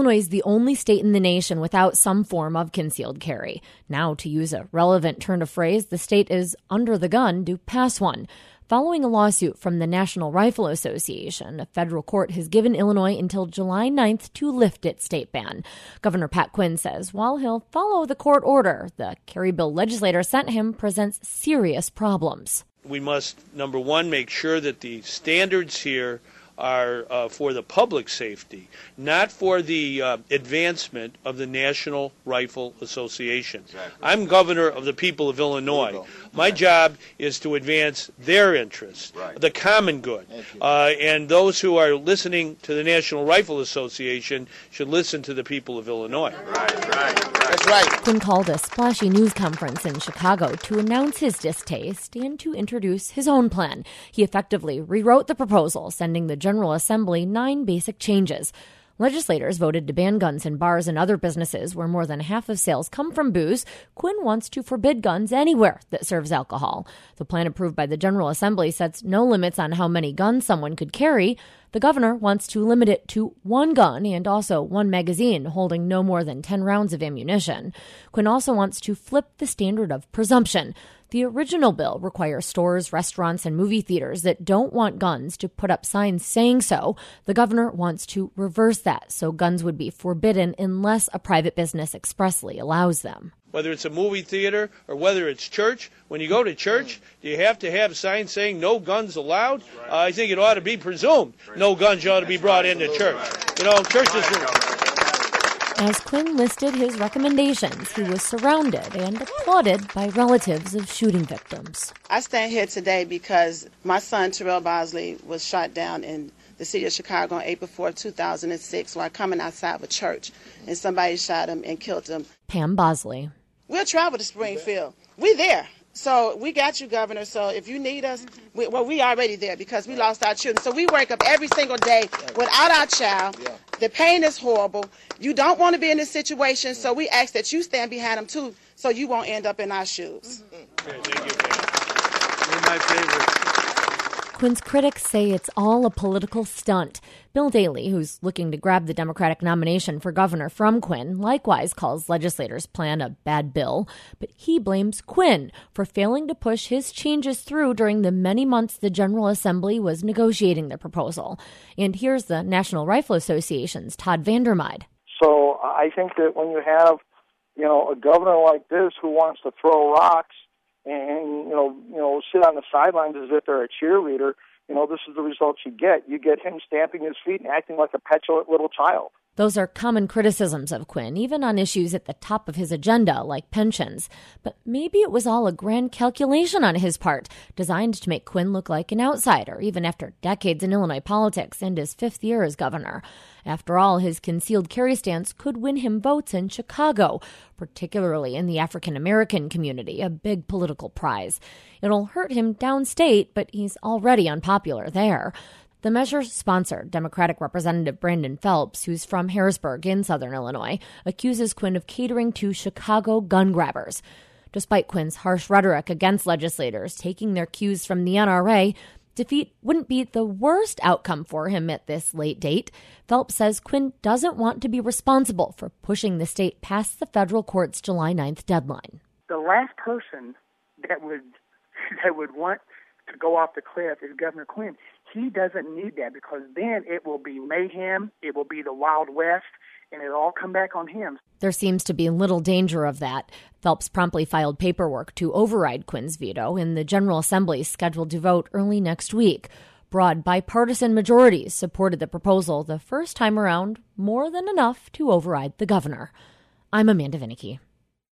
Illinois is the only state in the nation without some form of concealed carry. Now, to use a relevant turn of phrase, the state is under the gun to pass one. Following a lawsuit from the National Rifle Association, a federal court has given Illinois until July 9th to lift its state ban. Governor Pat Quinn says while he'll follow the court order, the carry bill legislator sent him presents serious problems. We must, number one, make sure that the standards here are for the public safety, not for the advancement of the National Rifle Association. Exactly. I'm governor of the people of Illinois. My job is to advance their interests, the common good. And those who are listening to the National Rifle Association should listen to the people of Illinois. That's right. Quinn called a splashy news conference in Chicago to announce his distaste and to introduce his own plan. He effectively rewrote the proposal, sending the General Assembly 9 basic changes. Legislators voted to ban guns in bars and other businesses where more than half of sales come from booze. Quinn wants to forbid guns anywhere that serves alcohol. The plan approved by the General Assembly sets no limits on how many guns someone could carry. The governor wants to limit it to 1 gun and also 1 magazine holding no more than 10 rounds of ammunition. Quinn also wants to flip the standard of presumption. The original bill requires stores, restaurants, and movie theaters that don't want guns to put up signs saying so. The governor wants to reverse that, so guns would be forbidden unless a private business expressly allows them. Whether it's a movie theater or whether it's church, when you go to church, do you have to have signs saying no guns allowed? I think it ought to be presumed no guns ought to be brought into church. You know, churches are... As Quinn listed his recommendations, he was surrounded and applauded by relatives of shooting victims. I stand here today because my son, Terrell Bosley, was shot down in the city of Chicago on April 4, 2006, while coming outside of a church, and somebody shot him and killed him. Pam Bosley. We'll travel to Springfield. We're there. So we got you, Governor. So if you need us, we already there because we lost our children. So we wake up every single day without our child. The pain is horrible. You don't want to be in this situation, so we ask that you stand behind them, too, so you won't end up in our shoes. Okay, thank you, Pam. You're my favorite. Quinn's critics say it's all a political stunt. Bill Daley, who's looking to grab the Democratic nomination for governor from Quinn, likewise calls legislators' plan a bad bill. But he blames Quinn for failing to push his changes through during the many months the General Assembly was negotiating the proposal. And here's the National Rifle Association's Todd Vandermeide. So I think that when you have, a governor like this who wants to throw rocks and, sit on the sidelines as if they're a cheerleader, this is the results you get. You get him stamping his feet and acting like a petulant little child. Those are common criticisms of Quinn, even on issues at the top of his agenda, like pensions. But maybe it was all a grand calculation on his part, designed to make Quinn look like an outsider, even after decades in Illinois politics and his 5th year as governor. After all, his concealed carry stance could win him votes in Chicago, particularly in the African-American community, a big political prize. It'll hurt him downstate, but he's already unpopular there. The measure's sponsor, Democratic Representative Brandon Phelps, who's from Harrisburg in southern Illinois, accuses Quinn of catering to Chicago gun grabbers. Despite Quinn's harsh rhetoric against legislators taking their cues from the NRA, defeat wouldn't be the worst outcome for him at this late date. Phelps says Quinn doesn't want to be responsible for pushing the state past the federal court's July 9th deadline. The last person that would want to go off the cliff is Governor Quinn. He doesn't need that because then it will be mayhem, it will be the Wild West, and it'll all come back on him. There seems to be little danger of that. Phelps promptly filed paperwork to override Quinn's veto, and the General Assembly is scheduled to vote early next week. Broad bipartisan majorities supported the proposal the first time around, more than enough to override the governor. I'm Amanda Vinicky.